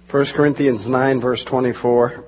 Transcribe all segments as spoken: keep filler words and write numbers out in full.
First Corinthians nine, verse twenty-four.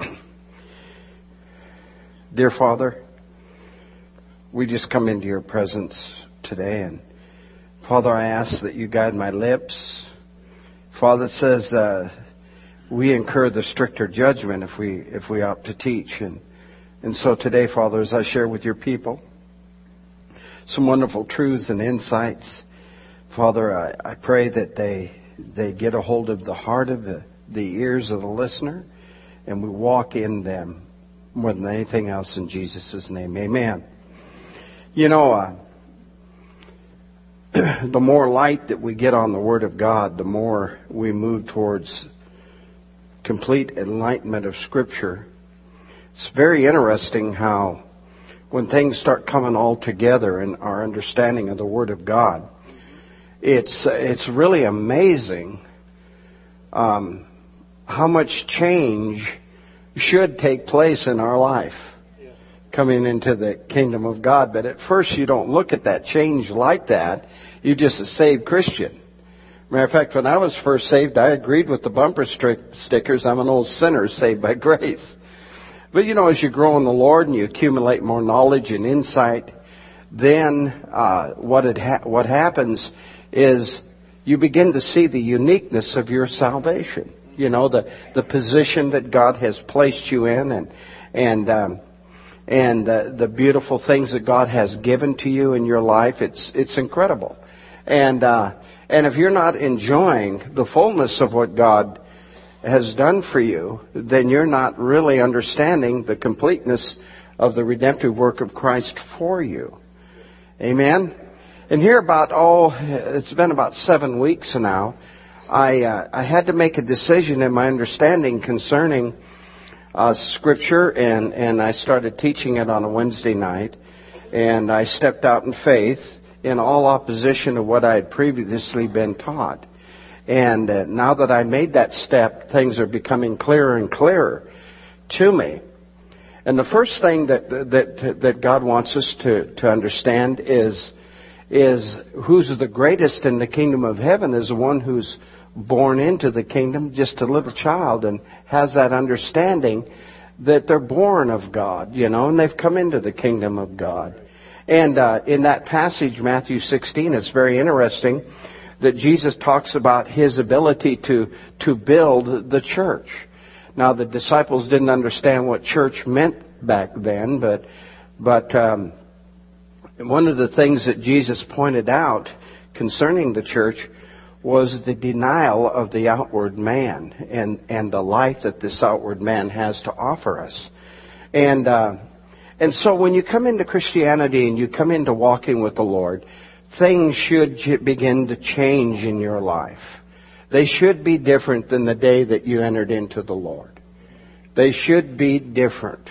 Dear Father, we just come into your presence today, and Father, I ask that you guide my lips. Father, it says uh, we incur the stricter judgment if we if we opt to teach, and and so today, Father, as I share with your people some wonderful truths and insights, Father, I, I pray that they they get a hold of the heart of the, the ears of the listener, and we walk in them more than anything else in Jesus' name. Amen. You know, uh, the more light that we get on the Word of God, the more we move towards complete enlightenment of Scripture. It's very interesting how when things start coming all together in our understanding of the Word of God, it's it's really amazing um, how much change should take place in our life coming into the kingdom of God. But at first you don't look at that change like that. You're just a saved Christian. Matter of fact, when I was first saved, I agreed with the bumper stri- stickers. I'm an old sinner saved by grace. But you know, as you grow in the Lord and you accumulate more knowledge and insight, then uh, what it ha- what happens is you begin to see the uniqueness of your salvation. You know, the the position that God has placed you in, and and um, and uh, the beautiful things that God has given to you in your life. It's it's incredible, and uh, and if you're not enjoying the fullness of what God has done for you, then you're not really understanding the completeness of the redemptive work of Christ for you. Amen. And here about, oh, it's been about seven weeks now, I uh, I had to make a decision in my understanding concerning uh, Scripture, and, and I started teaching it on a Wednesday night, and I stepped out in faith in all opposition to what I had previously been taught. And uh, now that I made that step, things are becoming clearer and clearer to me. And the first thing that that that God wants us to, to understand is is who's the greatest in the kingdom of heaven is the one who's born into the kingdom, just a little child, and has that understanding that they're born of God, you know, and they've come into the kingdom of God. And uh, in that passage, Matthew sixteen, it's very interesting that Jesus talks about His ability to to build the church. Now, the disciples didn't understand what church meant back then, but but um, one of the things that Jesus pointed out concerning the church was the denial of the outward man and and the life that this outward man has to offer us. And uh, and so when you come into Christianity and you come into walking with the Lord, things should begin to change in your life. They should be different than the day that you entered into the Lord. They should be different.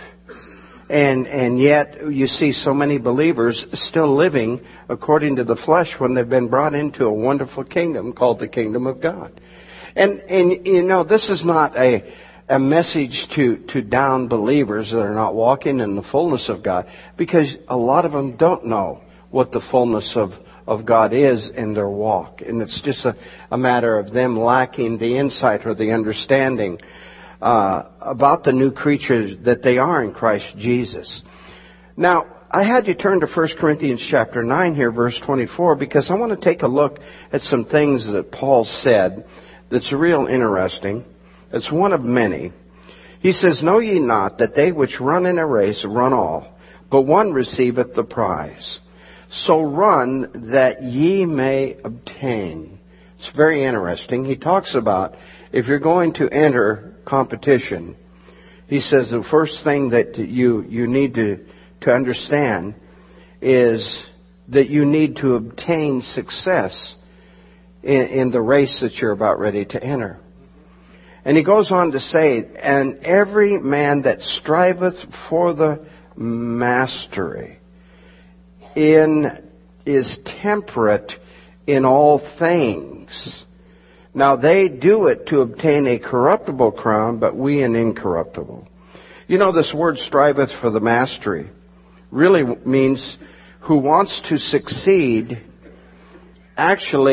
And and yet you see so many believers still living according to the flesh when they've been brought into a wonderful kingdom called the kingdom of God. And and you know, this is not a a message to, to down believers that are not walking in the fullness of God, because a lot of them don't know what the fullness of of God is in their walk. And it's just a, a matter of them lacking the insight or the understanding uh, about the new creature that they are in Christ Jesus. Now, I had you turn to First Corinthians chapter nine here, verse twenty-four, because I want to take a look at some things that Paul said that's real interesting. It's one of many. He says, "Know ye not that they which run in a race run all, but one receiveth the prize? So run that ye may obtain." It's very interesting. He talks about if you're going to enter competition, he says the first thing that you, you need to, to understand is that you need to obtain success in, in the race that you're about ready to enter. And he goes on to say, "And every man that striveth for the mastery in is temperate in all things. Now they do it to obtain a corruptible crown, but we an incorruptible." You know, this word "striveth for the mastery" really means who wants to succeed. Actually,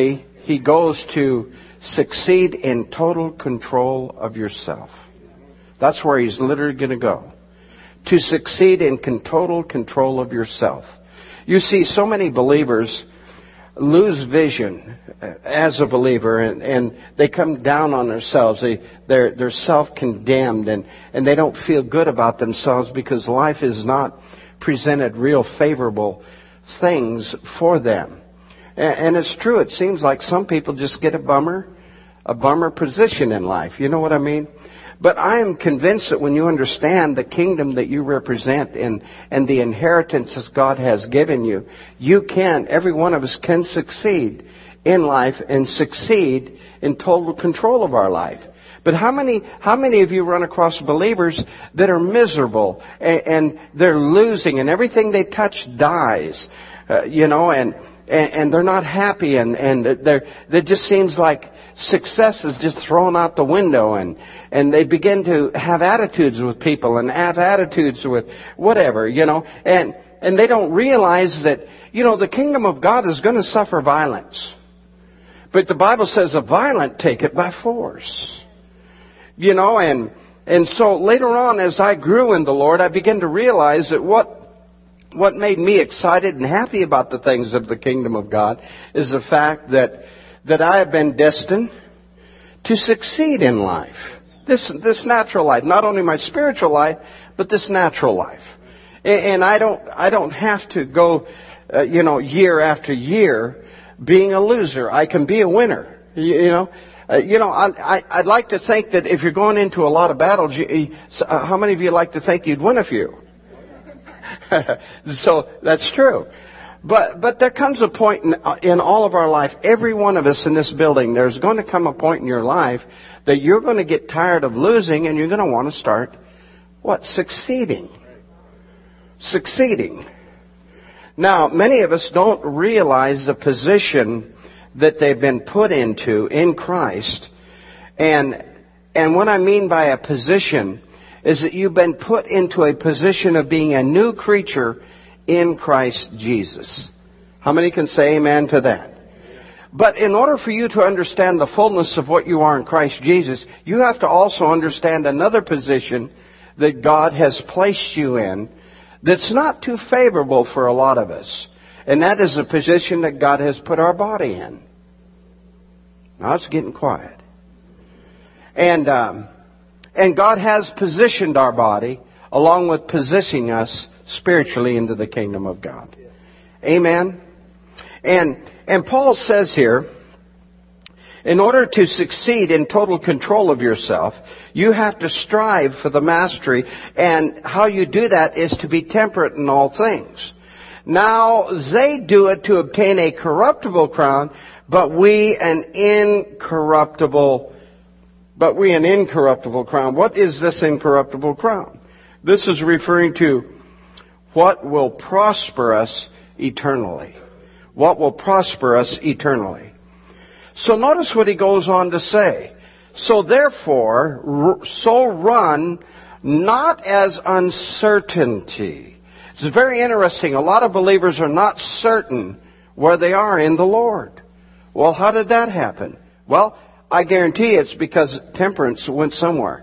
he goes to succeed in total control of yourself. That's where he's literally going to go. To succeed in total control of yourself. You see, so many believers lose vision as a believer, and, and they come down on themselves. They, they're, they're self-condemned, and, and they don't feel good about themselves because life is not presented real favorable things for them. And, and it's true, it seems like some people just get a bummer, a bummer position in life. You know what I mean? But I am convinced that when you understand the kingdom that you represent and, and the inheritances God has given you, you can, every one of us can succeed in life and succeed in total control of our life. But how many, how many of you run across believers that are miserable and, and they're losing and everything they touch dies, uh, you know, and, and, and they're not happy and, and they're, it just seems like success is just thrown out the window, and, and they begin to have attitudes with people and have attitudes with whatever, you know, and, and they don't realize that, you know, the kingdom of God is going to suffer violence. But the Bible says a violent take it by force. You know, and, and so later on as I grew in the Lord, I began to realize that what, what made me excited and happy about the things of the kingdom of God is the fact that that I have been destined to succeed in life. This, this natural life. Not only my spiritual life, but this natural life. And, and I don't, I don't have to go, uh, you know, year after year being a loser. I can be a winner. You, you know, uh, you know, I, I, I'd like to think that if you're going into a lot of battles, you, uh, how many of you like to think you'd win a few? So that's true. But but there comes a point in, in all of our life, every one of us in this building, there's going to come a point in your life that you're going to get tired of losing and you're going to want to start, what? Succeeding. Succeeding. Now, many of us don't realize the position that they've been put into in Christ. And, and what I mean by a position is that you've been put into a position of being a new creature in Christ Jesus. How many can say amen to that? But in order for you to understand the fullness of what you are in Christ Jesus, you have to also understand another position that God has placed you in that's not too favorable for a lot of us. And that is the position that God has put our body in. Now it's getting quiet. And, um, and God has positioned our body along with positioning us spiritually into the kingdom of God. Amen. And and Paul says here, in order to succeed in total control of yourself, you have to strive for the mastery, and how you do that is to be temperate in all things. Now, they do it to obtain a corruptible crown, but we an incorruptible, but we an incorruptible crown. What is this incorruptible crown? This is referring to what will prosper us eternally. What will prosper us eternally. So notice what he goes on to say. So therefore, so run not as uncertainty. It's very interesting. A lot of believers are not certain where they are in the Lord. Well, how did that happen? Well, I guarantee it's because temperance went somewhere.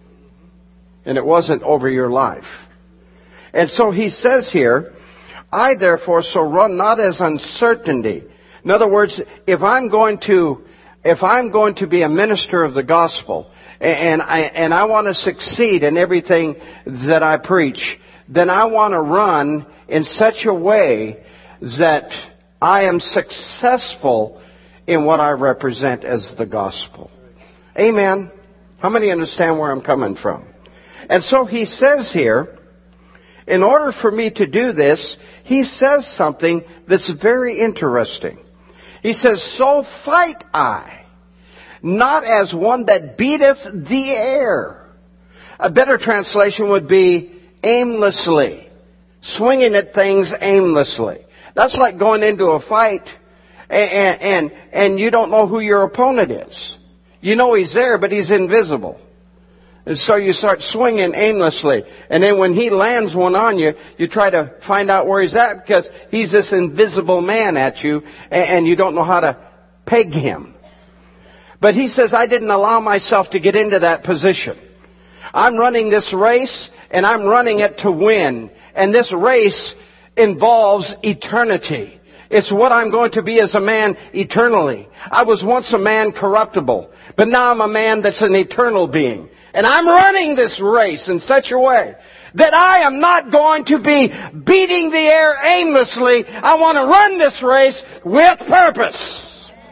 And it wasn't over your life. And so he says here, I therefore so run not as uncertainty. In other words, if I'm going to, if I'm going to be a minister of the gospel, and I, and I want to succeed in everything that I preach, then I want to run in such a way that I am successful in what I represent as the gospel. Amen. How many understand where I'm coming from? And so he says here, in order for me to do this, he says something that's very interesting. He says, so fight I, not as one that beateth the air. A better translation would be aimlessly, swinging at things aimlessly. That's like going into a fight and, and, and you don't know who your opponent is. You know he's there, but he's invisible. And so you start swinging aimlessly. And then when he lands one on you, you try to find out where he's at because he's this invisible man at you and you don't know how to peg him. But he says, I didn't allow myself to get into that position. I'm running this race, and I'm running it to win. And this race involves eternity. It's what I'm going to be as a man eternally. I was once a man corruptible, but now I'm a man that's an eternal being. And I'm running this race in such a way that I am not going to be beating the air aimlessly. I want to run this race with purpose.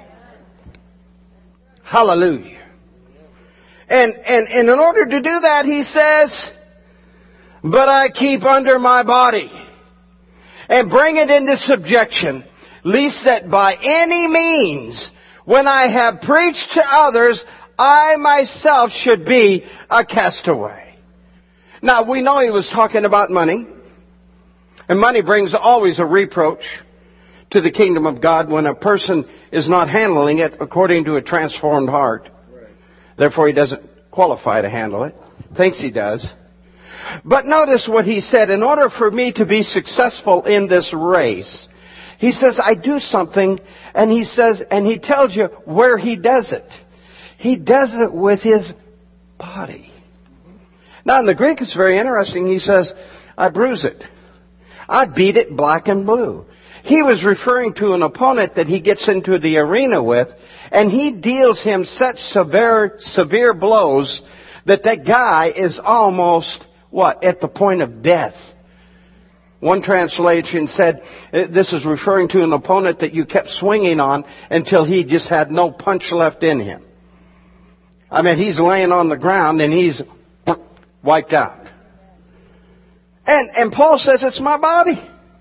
Hallelujah. And, and, and in order to do that, he says, but I keep under my body and bring it into subjection, lest that by any means, when I have preached to others, I myself should be a castaway. Now, we know he was talking about money. And money brings always a reproach to the kingdom of God when a person is not handling it according to a transformed heart. Therefore, he doesn't qualify to handle it. Thinks he does. But notice what he said. In order for me to be successful in this race, he says, I do something, and he says, and he tells you where he does it. He does it with his body. Now, in the Greek, it's very interesting. He says, I bruise it. I beat it black and blue. He was referring to an opponent that he gets into the arena with, and he deals him such severe, severe blows that that guy is almost, what, at the point of death. One translation said, this is referring to an opponent that you kept swinging on until he just had no punch left in him. I mean, he's laying on the ground and he's wiped out. And, and Paul says, it's my body.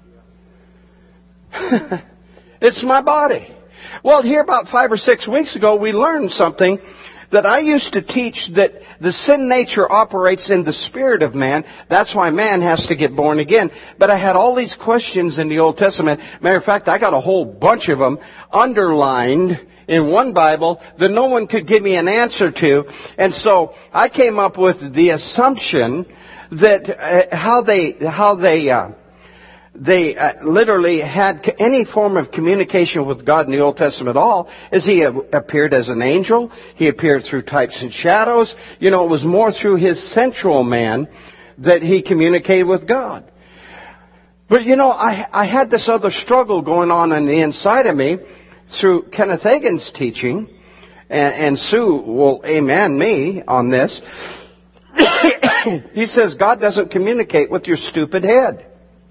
It's my body. Well, here about five or six weeks ago, we learned something that I used to teach, that the sin nature operates in the spirit of man. That's why man has to get born again. But I had all these questions in the Old Testament. Matter of fact, I got a whole bunch of them underlined in one Bible that no one could give me an answer to. And so I came up with the assumption that uh, how they, how they, uh, they uh, literally had any form of communication with God in the Old Testament at all, is he appeared as an angel. He appeared through types and shadows. You know, it was more through his central man that he communicated with God. But you know, I, I had this other struggle going on on the inside of me through Kenneth Hagin's teaching, and, and Sue will amen me on this. He says God doesn't communicate with your stupid head.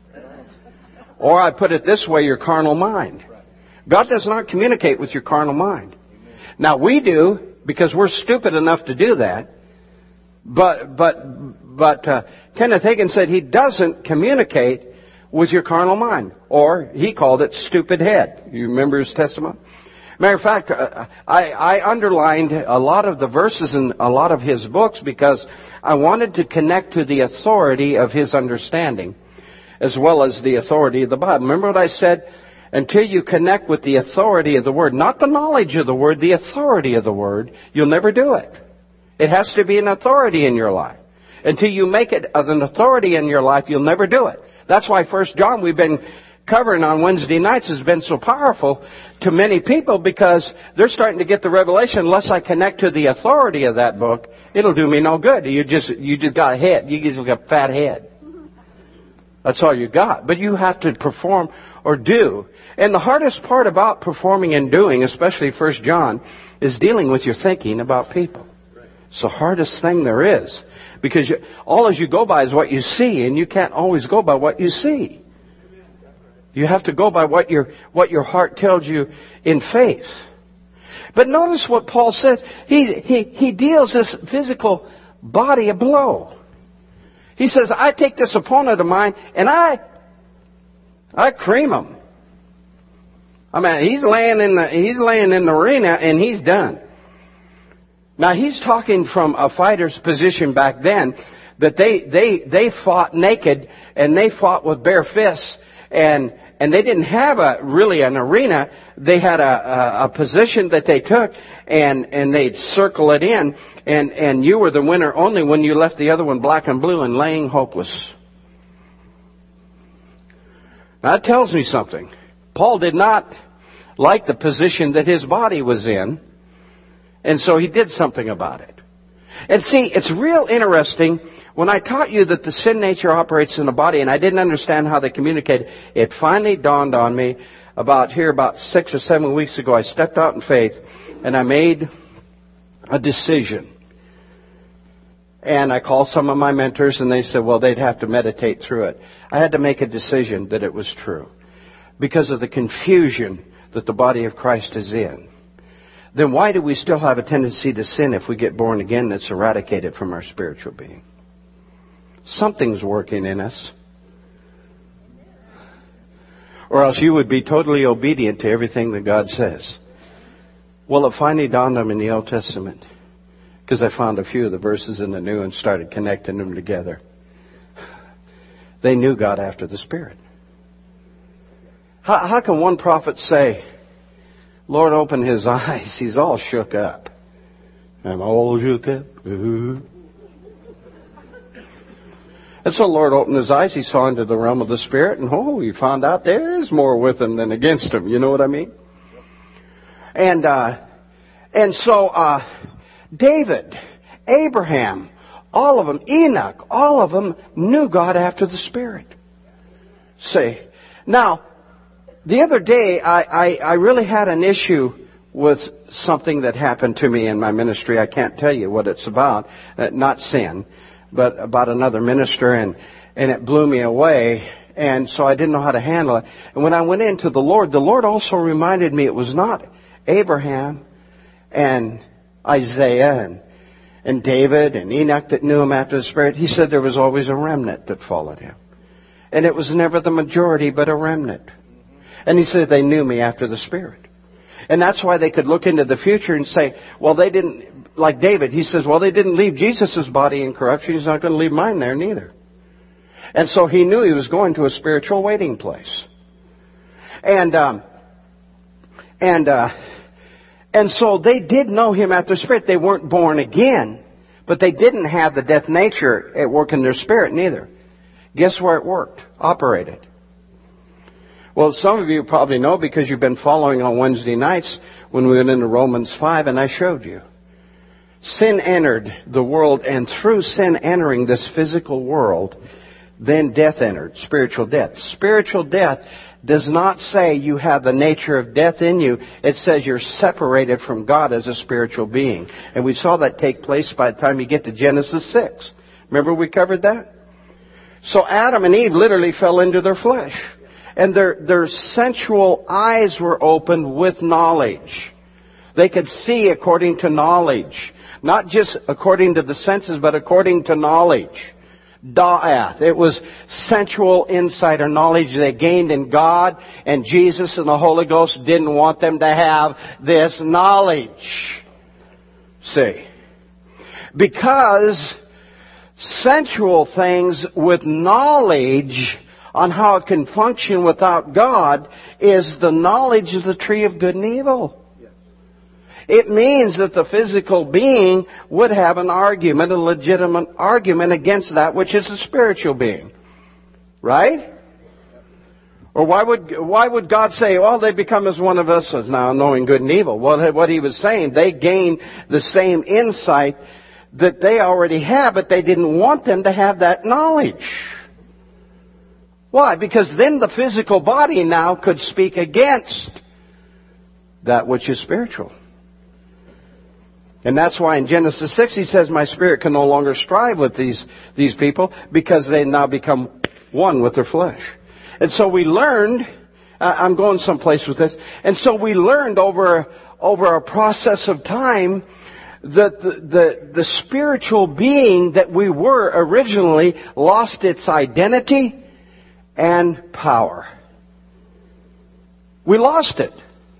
Or I put it this way, your carnal mind. God does not communicate with your carnal mind. Now we do, because we're stupid enough to do that. But but but uh, Kenneth Hagin said he doesn't communicate with your carnal mind. Or he called it stupid head. You remember his testimony? Matter of fact, uh, I, I underlined a lot of the verses in a lot of his books because I wanted to connect to the authority of his understanding, as well as the authority of the Bible. Remember what I said? Until you connect with the authority of the Word, not the knowledge of the Word, the authority of the Word, you'll never do it. It has to be an authority in your life. Until you make it an authority in your life, you'll never do it. That's why First John we've been covering on Wednesday nights has been so powerful to many people, because they're starting to get the revelation, unless I connect to the authority of that book, it'll do me no good. You just, you just got a head. You just got a fat head. That's all you got. But you have to perform or do. And the hardest part about performing and doing, especially First John, is dealing with your thinking about people. It's the hardest thing there is. Because you, all as you go by is what you see, and you can't always go by what you see. You have to go by what your, what your heart tells you in faith. But notice what Paul says. He, he, he deals this physical body a blow. He says, I take this opponent of mine and I, I cream him. I mean, he's laying in the, he's laying in the arena and he's done. Now he's talking from a fighter's position back then, that they, they, they fought naked and they fought with bare fists, and, and they didn't have a, really an arena. They had a, a, a position that they took, and, and they'd circle it in, and, and you were the winner only when you left the other one black and blue and laying hopeless. Now that tells me something. Paul did not like the position that his body was in. And so he did something about it. And see, it's real interesting. When I taught you that the sin nature operates in the body, and I didn't understand how they communicated, it finally dawned on me about here, about six or seven weeks ago. I stepped out in faith, and I made a decision. And I called some of my mentors, and they said, well, they'd have to meditate through it. I had to make a decision that it was true because of the confusion that the body of Christ is in. Then why do we still have a tendency to sin if we get born again that's eradicated from our spiritual being? Something's working in us. Or else you would be totally obedient to everything that God says. Well, it finally dawned on me in the Old Testament, because I found a few of the verses in the New and started connecting them together. They knew God after the Spirit. How, how can one prophet say, Lord, open his eyes, he's all shook up? I'm all shook up. Ooh. And so the Lord opened his eyes, he saw into the realm of the Spirit, and oh, he found out there is more with him than against him. You know what I mean? And, uh, and so, uh, David, Abraham, all of them, Enoch, all of them knew God after the Spirit. See, now, the other day, I, I, I really had an issue with something that happened to me in my ministry. I can't tell you what it's about, uh, not sin, but about another minister, and, and it blew me away, and so I didn't know how to handle it. And when I went into the Lord, the Lord also reminded me it was not Abraham and Isaiah and, and David and Enoch that knew him after the Spirit. He said there was always a remnant that followed him. And it was never the majority, but a remnant. And he said they knew me after the Spirit. And that's why they could look into the future and say, well, they didn't, like David, he says, well, they didn't leave Jesus' body in corruption. He's not going to leave mine there neither. And so he knew he was going to a spiritual waiting place. And, um, and, uh, and so they did know him after the Spirit. They weren't born again, but they didn't have the death nature at work in their spirit neither. Guess where it worked, operated? Well, some of you probably know because you've been following on Wednesday nights when we went into Romans five and I showed you. Sin entered the world, and through sin entering this physical world, then death entered, spiritual death. Spiritual death does not say you have the nature of death in you. It says you're separated from God as a spiritual being. And we saw that take place by the time you get to Genesis six. Remember we covered that? So Adam and Eve literally fell into their flesh. And their, their sensual eyes were opened with knowledge. They could see according to knowledge. Not just according to the senses, but according to knowledge. Da'ath. It was sensual insight or knowledge they gained in God, and Jesus and the Holy Ghost didn't want them to have this knowledge. See? Because sensual things with knowledge on how it can function without God is the knowledge of the tree of good and evil. Yes. It means that the physical being would have an argument, a legitimate argument against that which is a spiritual being. Right? Or why would why would God say, well, they become as one of us now, knowing good and evil? Well, what he was saying, they gained the same insight that they already have, but they didn't want them to have that knowledge. Why? Because then the physical body now could speak against that which is spiritual. And that's why in Genesis six he says, my spirit can no longer strive with these, these people because they now become one with their flesh. And so we learned, uh, I'm going someplace with this, and so we learned over, over a process of time that the, the, the spiritual being that we were originally lost its identity and power. We lost it.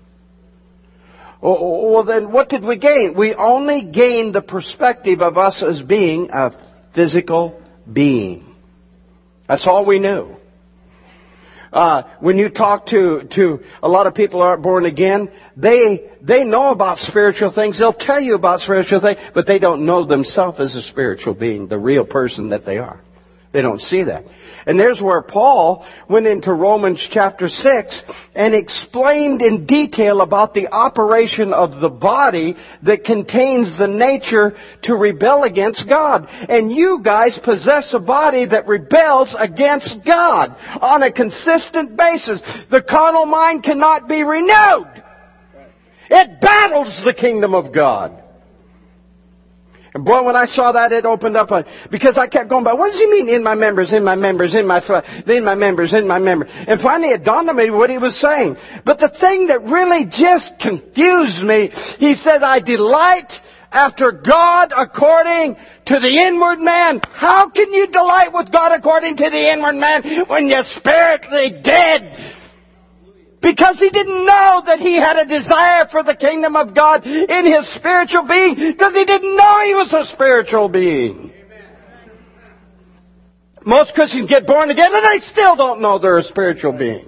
Well, then what did we gain? We only gained the perspective of us as being a physical being. That's all we knew. Uh, when you talk to, to a lot of people who aren't born again, they, they know about spiritual things. They'll tell you about spiritual things, but they don't know themselves as a spiritual being, the real person that they are. They don't see that. And there's where Paul went into Romans chapter six and explained in detail about the operation of the body that contains the nature to rebel against God. And you guys possess a body that rebels against God on a consistent basis. The carnal mind cannot be renewed. It battles the kingdom of God. And boy, when I saw that, it opened up a, because I kept going by, what does he mean, in my members, in my members, in my, in my members, in my members? And finally it dawned on me what he was saying. But the thing that really just confused me, he said, I delight after God according to the inward man. How can you delight with God according to the inward man when you're spiritually dead? Because he didn't know that he had a desire for the kingdom of God in his spiritual being. Because he didn't know he was a spiritual being. Most Christians get born again and they still don't know they're a spiritual being.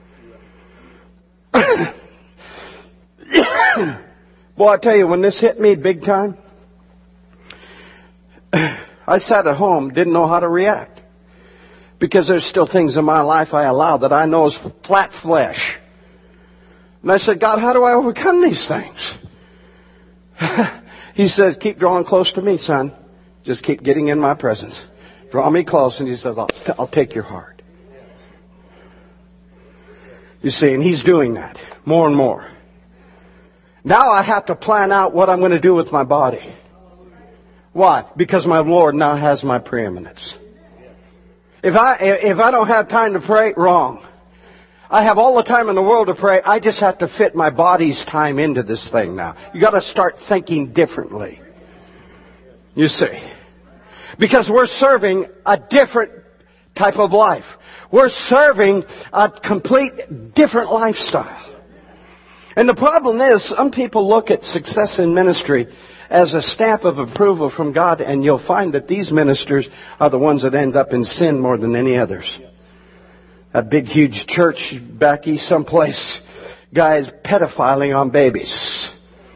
Boy, I tell you, when this hit me big time, I sat at home, didn't know how to react. Because there's still things in my life I allow that I know is flat flesh. And I said, God, how do I overcome these things? He says, keep drawing close to me, son. Just keep getting in my presence. Draw me close. And he says, I'll, I'll take your heart. You see, and he's doing that more and more. Now I have to plan out what I'm going to do with my body. Why? Because my Lord now has my preeminence. If I, if I don't have time to pray, wrong. I have all the time in the world to pray. I just have to fit my body's time into this thing now. You got to start thinking differently. You see. Because we're serving a different type of life. We're serving a complete different lifestyle. And the problem is, some people look at success in ministry as a stamp of approval from God, and you'll find that these ministers are the ones that end up in sin more than any others. A big, huge church back east someplace, guys pedophiling on babies.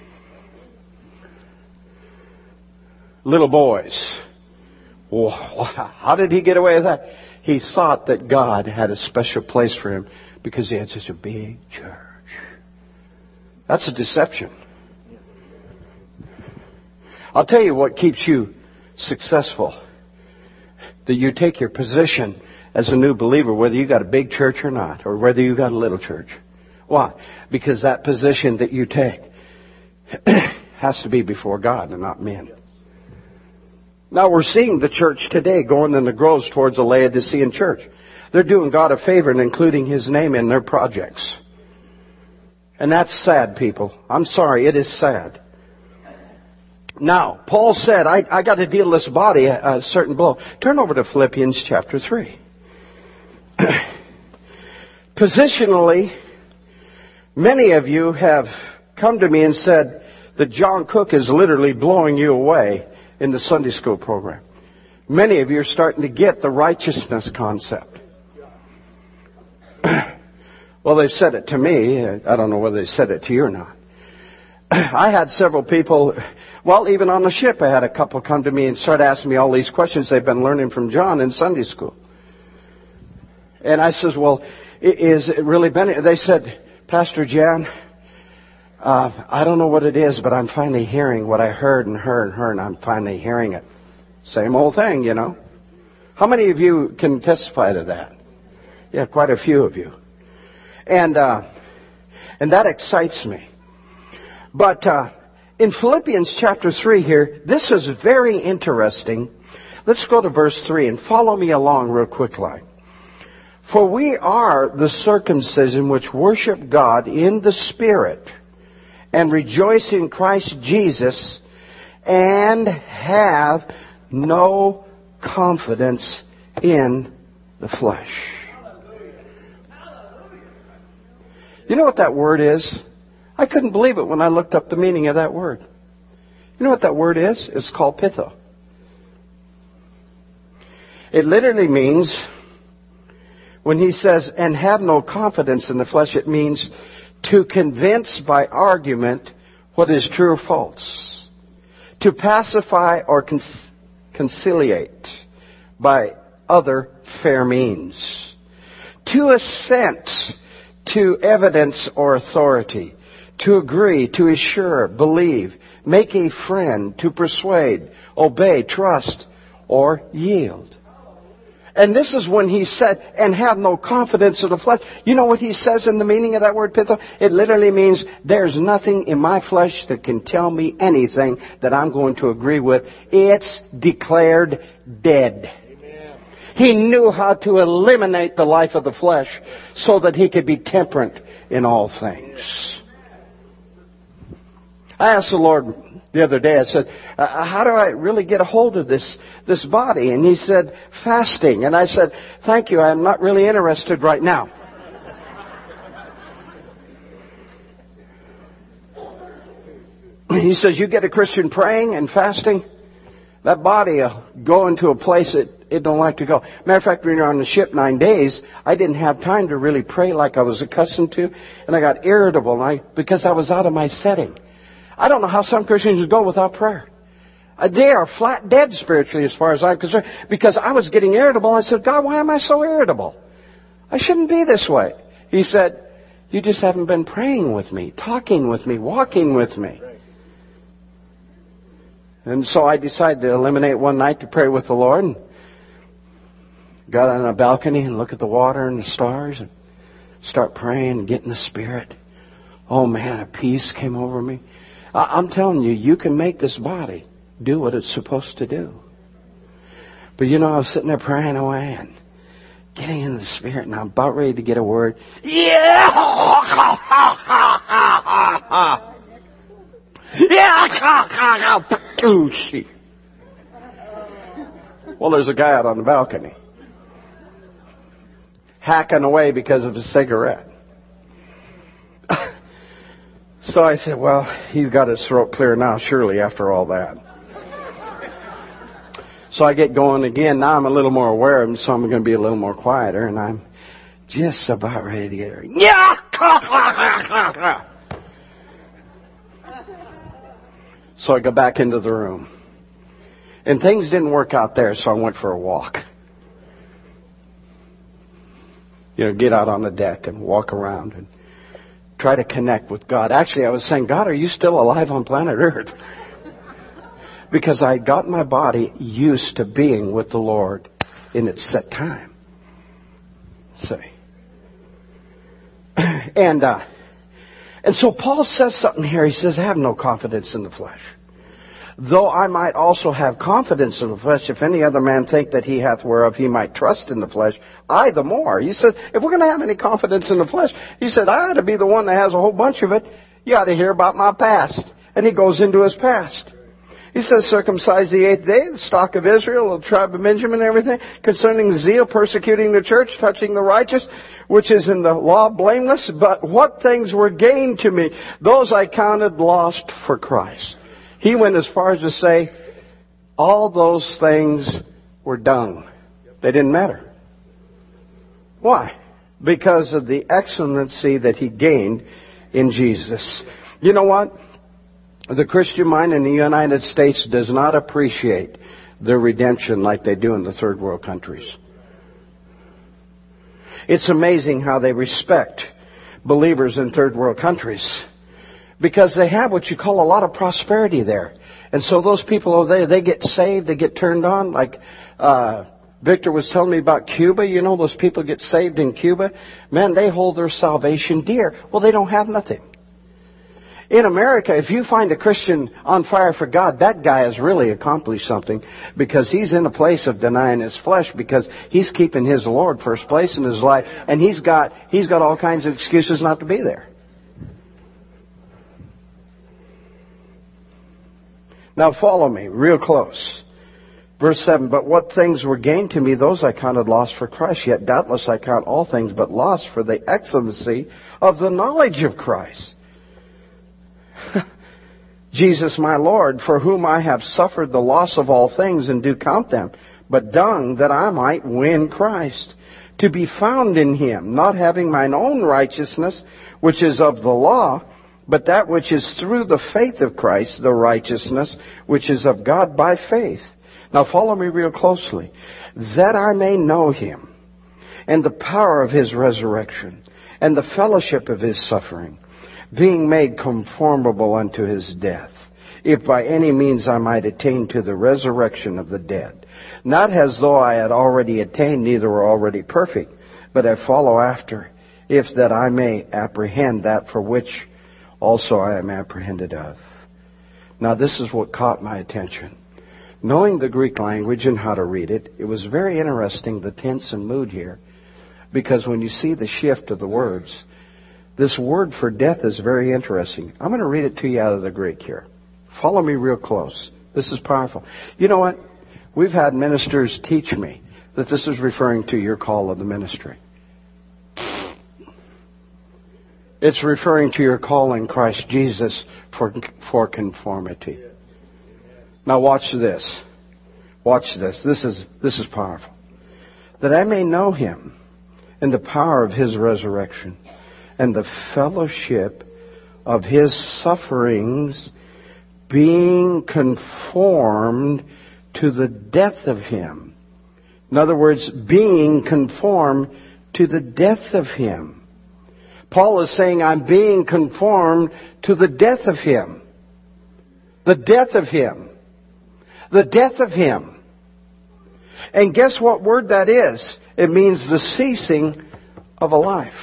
Little boys. Wow, how did he get away with that? He thought that God had a special place for him because he had such a big church. That's a deception. I'll tell you what keeps you successful. That you take your position as a new believer, whether you got a big church or not, or whether you got a little church. Why? Because that position that you take has to be before God and not men. Now we're seeing the church today going in the groves towards a Laodicean church. They're doing God a favor and including His name in their projects. And that's sad, people. I'm sorry, it is sad. Now, Paul said, I, I got to deal this body a, a certain blow. Turn over to Philippians chapter three. Positionally, many of you have come to me and said that John Cook is literally blowing you away in the Sunday school program. Many of you are starting to get the righteousness concept. Well, they've said it to me. I don't know whether they said it to you or not. I had several people, well, even on the ship, I had a couple come to me and start asking me all these questions they've been learning from John in Sunday school. And I says, well, is it really been? They said, Pastor Jan, uh, I don't know what it is, but I'm finally hearing what I heard and heard and heard, and I'm finally hearing it. Same old thing, you know. How many of you can testify to that? Yeah, quite a few of you. And uh, and that excites me. But uh, in Philippians chapter three here, this is very interesting. Let's go to verse three and follow me along real quick like. For we are the circumcision which worship God in the Spirit and rejoice in Christ Jesus and have no confidence in the flesh. You know what that word is? I couldn't believe it when I looked up the meaning of that word. You know what that word is? It's called pitho. It literally means, when he says, and have no confidence in the flesh, it means to convince by argument what is true or false. To pacify or con- conciliate by other fair means. To assent to evidence or authority. To agree, to assure, believe, make a friend, to persuade, obey, trust, or yield. And this is when he said, and have no confidence in the flesh. You know what he says in the meaning of that word, pitho? It literally means there's nothing in my flesh that can tell me anything that I'm going to agree with. It's declared dead. Amen. He knew how to eliminate the life of the flesh so that he could be temperate in all things. I asked the Lord the other day, I said, uh, how do I really get a hold of this this body? And he said, fasting. And I said, thank you, I'm not really interested right now. He says, you get a Christian praying and fasting, that body will go into a place it, it don't like to go. Matter of fact, when you're on the ship nine days, I didn't have time to really pray like I was accustomed to. And I got irritable and I, because I was out of my setting. I don't know how some Christians go without prayer. They are flat dead spiritually as far as I'm concerned. Because I was getting irritable. I said, God, why am I so irritable? I shouldn't be this way. He said, you just haven't been praying with me, talking with me, walking with me. And so I decided to eliminate one night to pray with the Lord. And got on a balcony and look at the water and the stars and start praying and get in the Spirit. Oh man, a peace came over me. I'm telling you, you can make this body do what it's supposed to do. But you know, I was sitting there praying away and getting in the Spirit, and I'm about ready to get a word. Yeah! Yeah! Well, there's a guy out on the balcony hacking away because of his cigarette. So I said, well, he's got his throat clear now, surely, after all that. So I get going again. Now I'm a little more aware of him, so I'm going to be a little more quieter, and I'm just about ready to get her. Yeah! So I go back into the room. And things didn't work out there, so I went for a walk. You know, get out on the deck and walk around and try to connect with God. Actually, I was saying, God, are you still alive on planet Earth? Because I got my body used to being with the Lord in its set time. See. And, uh, and so Paul says something here. He says, I have no confidence in the flesh. Though I might also have confidence in the flesh, if any other man think that he hath whereof he might trust in the flesh, I the more. He says, if we're going to have any confidence in the flesh, he said, I ought to be the one that has a whole bunch of it. You ought to hear about my past. And he goes into his past. He says, circumcised the eighth day, the stock of Israel, the tribe of Benjamin, and everything, concerning zeal, persecuting the church, touching the righteous, which is in the law blameless. But what things were gained to me, those I counted lost for Christ. He went as far as to say, all those things were dung. They didn't matter. Why? Because of the excellency that he gained in Jesus. You know what? The Christian mind in the United States does not appreciate their redemption like they do in the third world countries. It's amazing how they respect believers in third world countries. Because they have what you call a lot of prosperity there. And so those people over there, they get saved, they get turned on. Like uh, Victor was telling me about Cuba. You know, those people get saved in Cuba. Man, they hold their salvation dear. Well, they don't have nothing. In America, if you find a Christian on fire for God, that guy has really accomplished something. Because he's in a place of denying his flesh. Because he's keeping his Lord first place in his life. And he's got, he's got all kinds of excuses not to be there. Now follow me real close. Verse seven, but what things were gained to me, those I counted loss for Christ. Yet doubtless I count all things but loss for the excellency of the knowledge of Christ. Jesus my Lord, for whom I have suffered the loss of all things and do count them, but dung that I might win Christ. To be found in him, not having mine own righteousness, which is of the law, but that which is through the faith of Christ, the righteousness which is of God by faith. Now follow me real closely. That I may know Him, and the power of His resurrection, and the fellowship of His suffering, being made conformable unto His death, if by any means I might attain to the resurrection of the dead. Not as though I had already attained, neither were already perfect, but I follow after, if that I may apprehend that for which also I am apprehended of. Now this is what caught my attention. Knowing the Greek language and how to read it, it was very interesting, the tense and mood here, because when you see the shift of the words, this word for death is very interesting. I'm going to read it to you out of the Greek here. Follow me real close. This is powerful. You know what? We've had ministers teach me that this is referring to your call of the ministry. It's referring to your call in Christ Jesus for, for conformity. Now watch this. Watch this. This is, this is powerful. That I may know Him and the power of His resurrection and the fellowship of His sufferings, being conformed to the death of Him. In other words, being conformed to the death of Him. Paul is saying, I'm being conformed to the death of Him. The death of Him. The death of Him. And guess what word that is? It means the ceasing of a life.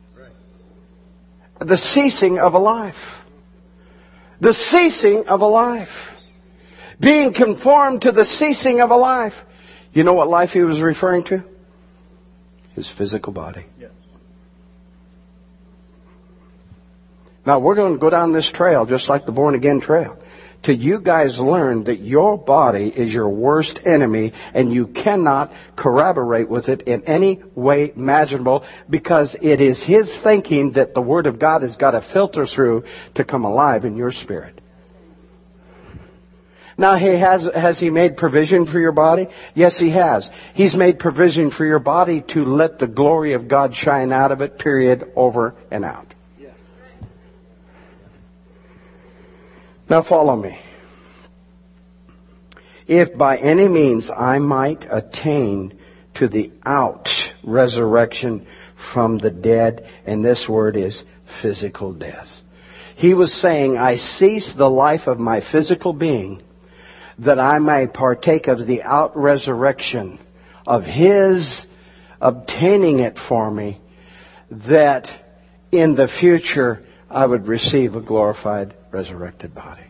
The ceasing of a life. The ceasing of a life. Being conformed to the ceasing of a life. You know what life he was referring to? His physical body. Yes. Now we're going to go down this trail just like the born again trail, till you guys learn that your body is your worst enemy and you cannot corroborate with it in any way imaginable, because it is his thinking that the Word of God has got to filter through to come alive in your spirit. Now, he has, has he made provision for your body? Yes, he has. He's made provision for your body to let the glory of God shine out of it, period, over and out. Now follow me. If by any means I might attain to the out resurrection from the dead, and this word is physical death. He was saying, I cease the life of my physical being that I may partake of the out resurrection of His obtaining it for me, that in the future I would receive a glorified, resurrected body.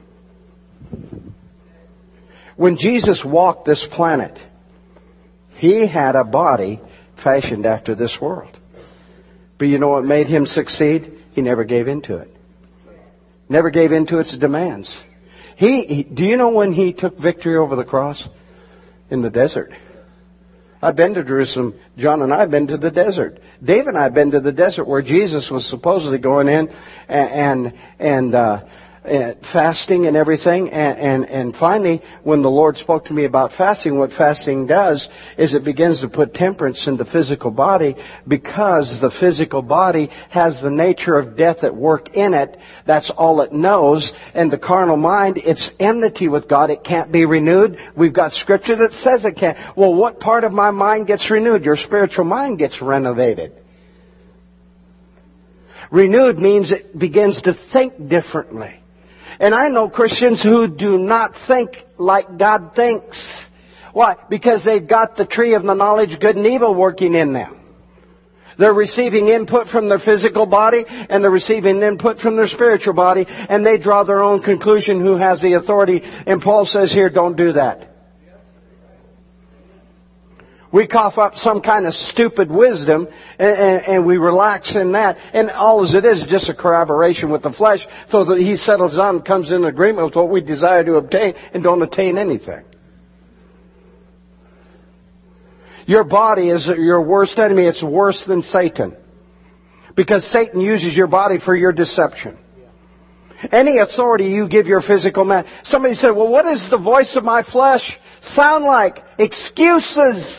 When Jesus walked this planet, He had a body fashioned after this world. But you know what made Him succeed? He never gave in to it. Never gave in to its demands. He, he, do you know when He took victory over the cross? In the desert. I've been to Jerusalem. John and I have been to the desert. Dave and I have been to the desert where Jesus was supposedly going in and, and, and uh, Uh, fasting and everything, and, and, and finally, when the Lord spoke to me about fasting, what fasting does is it begins to put temperance in the physical body, because the physical body has the nature of death at work in it. That's all it knows. And the carnal mind, it's enmity with God. It can't be renewed. We've got scripture that says it can't. Well, what part of my mind gets renewed? Your spiritual mind gets renovated. Renewed means it begins to think differently. And I know Christians who do not think like God thinks. Why? Because they've got the tree of the knowledge of good and evil working in them. They're receiving input from their physical body, and they're receiving input from their spiritual body, and they draw their own conclusion who has the authority. And Paul says here, don't do that. We cough up some kind of stupid wisdom, and, and, and we relax in that. And all as it is is just a corroboration with the flesh, so that he settles on and comes in agreement with what we desire to obtain and don't attain anything. Your body is your worst enemy. It's worse than Satan. Because Satan uses your body for your deception. Any authority you give your physical man. Somebody said, well, what does the voice of my flesh sound like? Excuses.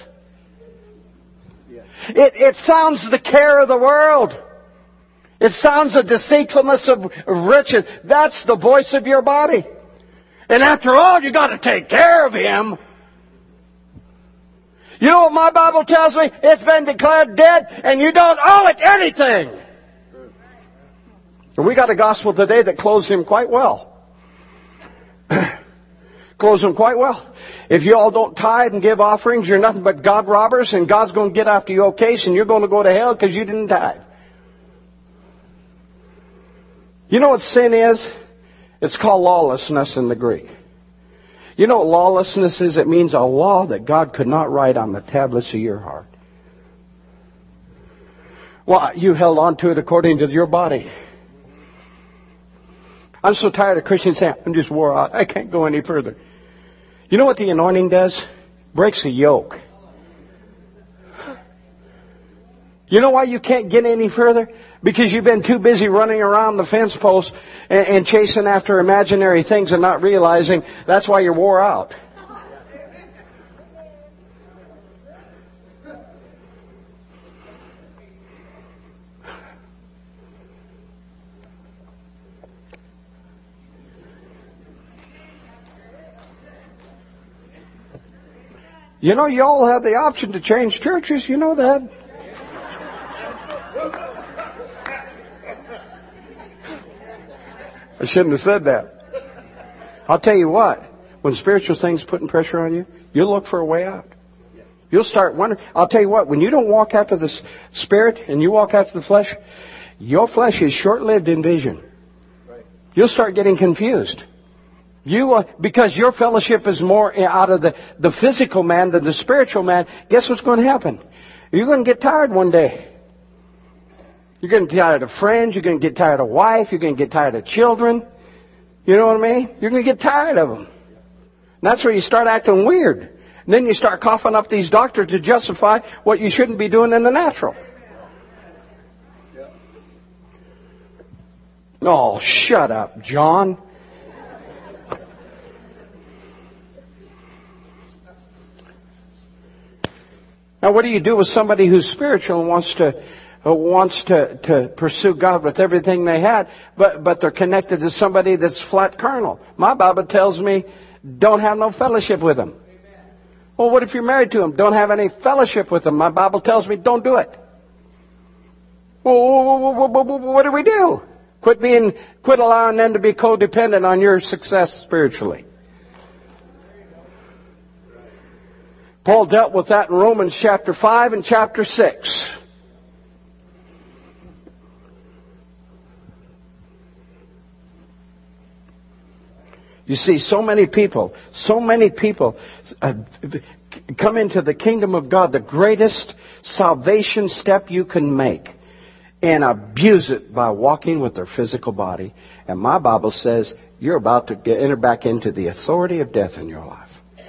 It, it sounds the care of the world. It sounds the deceitfulness of riches. That's the voice of your body. And after all, you got to take care of him. You know what my Bible tells me? It's been declared dead and you don't owe it anything. And we got a gospel today that clothes him quite well. Clothes him quite well. If you all don't tithe and give offerings, you're nothing but God robbers, and God's going to get after your case, and you're going to go to hell because you didn't tithe. You know what sin is? It's called lawlessness in the Greek. You know what lawlessness is? It means a law that God could not write on the tablets of your heart. Well, you held on to it according to your body. I'm so tired of Christians saying, I'm just wore out. I can't go any further. You know what the anointing does? Breaks the yoke. You know why you can't get any further? Because you've been too busy running around the fence post and, and chasing after imaginary things and not realizing that's why you're wore out. You know, you all have the option to change churches. You know that. I shouldn't have said that. I'll tell you what. When spiritual things putting pressure on you, you'll look for a way out. You'll start wondering. I'll tell you what. When you don't walk after the Spirit and you walk after the flesh, your flesh is short-lived in vision. You'll start getting confused. You, uh, because your fellowship is more out of the, the physical man than the spiritual man, guess what's going to happen? You're going to get tired one day. You're going to get tired of friends. You're going to get tired of wife. You're going to get tired of children. You know what I mean? You're going to get tired of them. And that's where you start acting weird. And then you start coughing up these doctors to justify what you shouldn't be doing in the natural. Oh, shut up, John. Now, what do you do with somebody who's spiritual and wants to uh, wants to, to pursue God with everything they had, but but they're connected to somebody that's flat carnal? My Bible tells me, don't have no fellowship with them. Well, what if you're married to them? Don't have any fellowship with them. My Bible tells me, don't do it. Well, what do we do? Quit being, quit allowing them to be codependent on your success spiritually. Paul dealt with that in Romans chapter five and chapter six. You see, so many people, so many people uh, come into the kingdom of God, the greatest salvation step you can make, and abuse it by walking with their physical body. And my Bible says you're about to get, enter back into the authority of death in your life.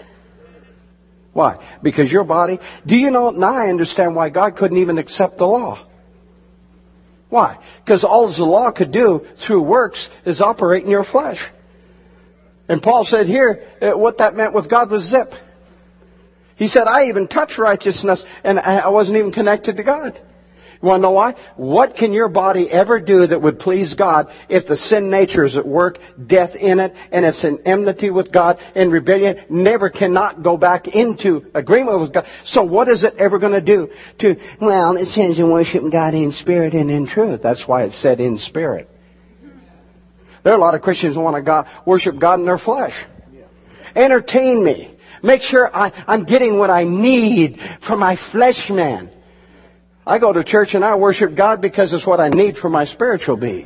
Why? Because your body... Do you know... Now I understand why God couldn't even accept the law. Why? Because all the law could do through works is operate in your flesh. And Paul said here, what that meant with God was zip. He said, I even touched righteousness and I wasn't even connected to God. You want to know why? What can your body ever do that would please God if the sin nature is at work, death in it, and it's in enmity with God and rebellion, never cannot go back into agreement with God. So what is it ever going to do? To, well, it says in worship God in spirit and in truth. That's why it said in spirit. There are a lot of Christians who want to God, worship God in their flesh. Entertain me. Make sure I, I'm getting what I need for my flesh man. I go to church and I worship God because it's what I need for my spiritual being.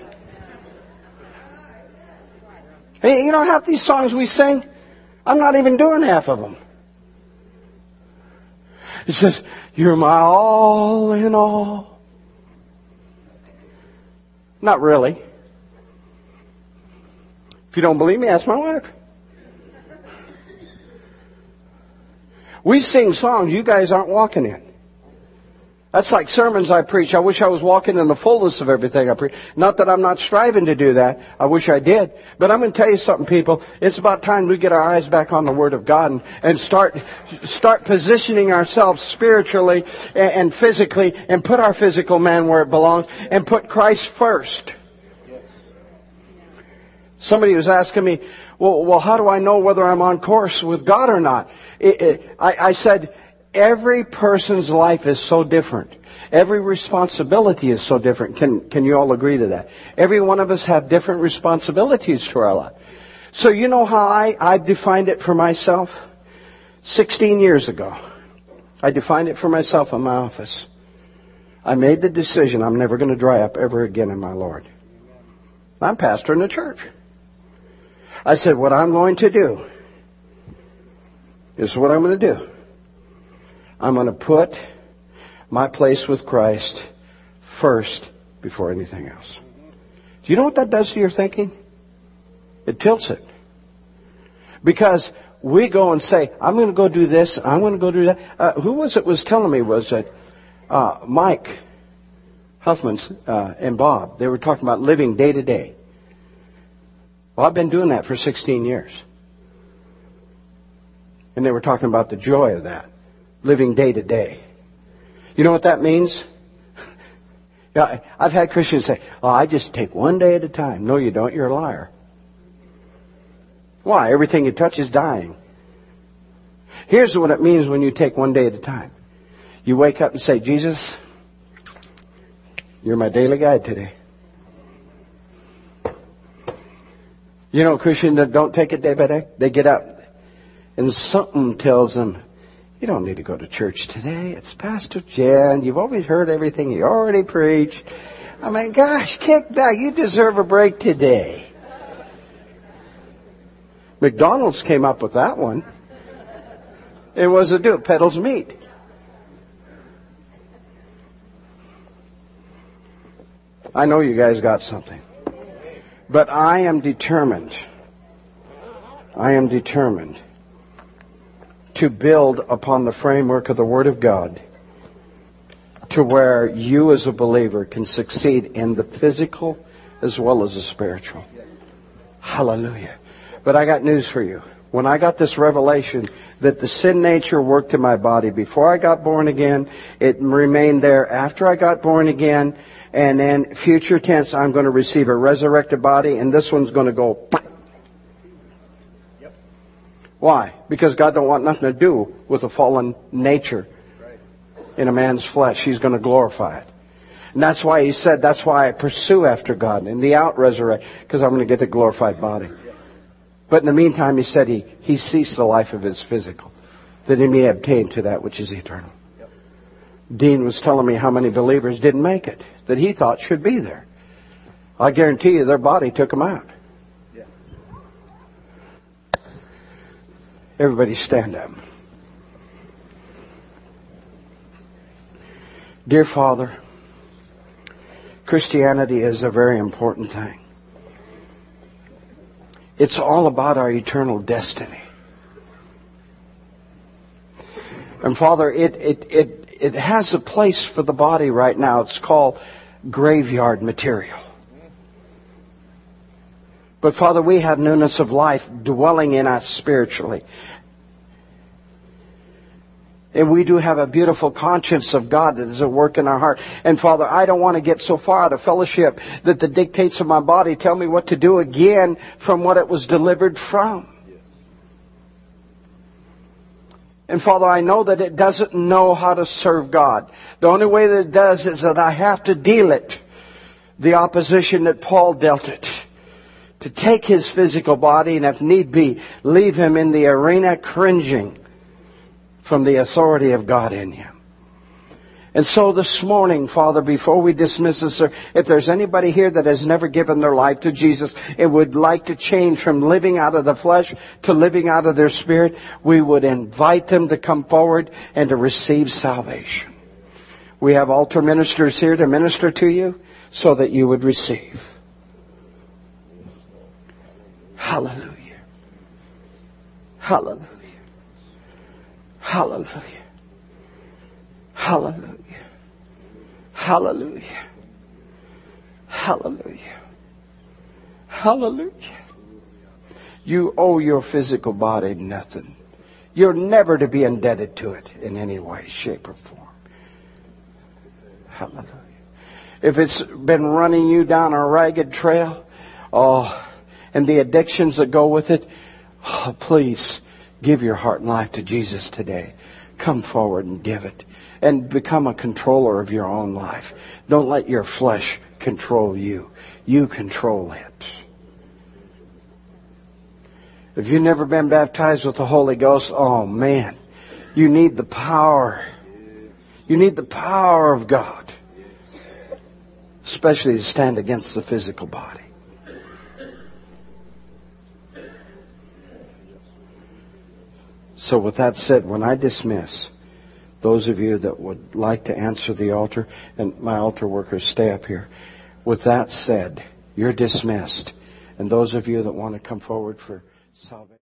Hey, you know half these songs we sing? I'm not even doing half of them. It says, you're my all in all. Not really. If you don't believe me, ask my wife. We sing songs you guys aren't walking in. That's like sermons I preach. I wish I was walking in the fullness of everything I preach. Not that I'm not striving to do that. I wish I did. But I'm going to tell you something, people. It's about time we get our eyes back on the Word of God and, and start start positioning ourselves spiritually and, and physically and put our physical man where it belongs and put Christ first. Somebody was asking me, well, well, how do I know whether I'm on course with God or not? It, it, I, I said, every person's life is so different. Every responsibility is so different. Can, can you all agree to that? Every one of us have different responsibilities to our life. So you know how I, I defined it for myself? Sixteen years ago, I defined it for myself in my office. I made the decision I'm never going to dry up ever again in my Lord. I'm pastoring the church. I said, what I'm going to do is what I'm going to do. I'm going to put my place with Christ first before anything else. Do you know what that does to your thinking? It tilts it. Because we go and say, I'm going to go do this, I'm going to go do that. Uh, who was it was telling me was that uh, Mike Huffman's uh, and Bob, they were talking about living day to day. Well, I've been doing that for sixteen years. And they were talking about the joy of that, living day to day. You know what that means? Yeah, I've had Christians say, oh, I just take one day at a time. No, you don't. You're a liar. Why? Everything you touch is dying. Here's what it means when you take one day at a time. You wake up and say, Jesus, you're my daily guide today. You know, Christians that don't take it day by day, they get up and something tells them, you don't need to go to church today. It's Pastor Jen. You've always heard everything he already preached. I mean, gosh, kick back. You deserve a break today. McDonald's came up with that one. It was a do. It peddles meat. I know you guys got something. But I am determined. I am determined to build upon the framework of the Word of God to where you as a believer can succeed in the physical as well as the spiritual. Hallelujah. But I got news for you. When I got this revelation that the sin nature worked in my body before I got born again, it remained there after I got born again, and then future tense, I'm going to receive a resurrected body, and this one's going to go. Yep. Why? Because God don't want nothing to do with a fallen nature in a man's flesh. He's going to glorify it. And that's why He said, that's why I pursue after God in the out-resurrection, because I'm going to get the glorified body. But in the meantime, He said He, he ceased the life of His physical, that He may obtain to that which is eternal. Yep. Dean was telling me how many believers didn't make it, that he thought should be there. I guarantee you their body took them out. Yeah. Everybody stand up. Dear Father, Christianity is a very important thing. It's all about our eternal destiny. And Father, it, it, it, it has a place for the body right now. It's called graveyard material. But Father, we have newness of life dwelling in us spiritually. And we do have a beautiful conscience of God that is at work in our heart. And Father, I don't want to get so far out of fellowship that the dictates of my body tell me what to do again from what it was delivered from. And Father, I know that it doesn't know how to serve God. The only way that it does is that I have to deal it. The opposition that Paul dealt it. To take his physical body and if need be, leave him in the arena cringing from the authority of God in him. And so this morning, Father, before we dismiss this, if there's anybody here that has never given their life to Jesus and would like to change from living out of the flesh to living out of their spirit, we would invite them to come forward and to receive salvation. We have altar ministers here to minister to you so that you would receive. Hallelujah. Hallelujah. Hallelujah. Hallelujah. Hallelujah. Hallelujah. Hallelujah. You owe your physical body nothing. You're never to be indebted to it in any way, shape, or form. Hallelujah. If it's been running you down a ragged trail, oh, and the addictions that go with it, oh, please give your heart and life to Jesus today. come forward and give it. And become a controller of your own life. Don't let your flesh control you. You control it. If you've never been baptized with the Holy Ghost, oh man, you need the power. You need the power of God. Especially to stand against the physical body. So with that said, when I dismiss those of you that would like to answer the altar, and my altar workers stay up here. With that said, you're dismissed. And those of you that want to come forward for salvation.